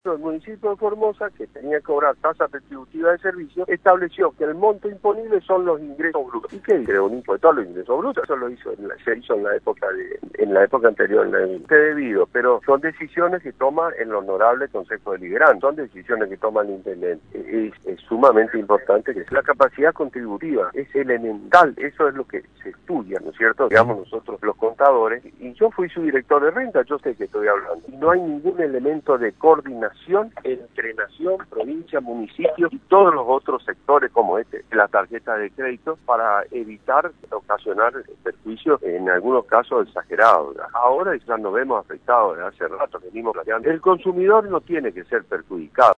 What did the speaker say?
El municipio de Formosa, que tenía que cobrar tasa retributiva de servicio, estableció que el monto imponible son los ingresos brutos. ¿Y qué creó un impuesto a los ingresos brutos? Eso se hizo en la época anterior, debido, pero son decisiones que toma el honorable Consejo Deliberante, son decisiones que toma el intendente. Es sumamente importante que la capacidad contributiva es elemental, eso es lo que se estudia, ¿no es cierto? Digamos nosotros los contadores, y yo fui su director de renta, yo sé que estoy hablando, y no hay ningún elemento de coordinación entre nación, provincia, municipio y todos los otros sectores como la tarjeta de crédito, para evitar ocasionar perjuicios en algunos casos exagerados. Ahora ya nos vemos afectados, hace rato venimos planteando. El consumidor no tiene que ser perjudicado.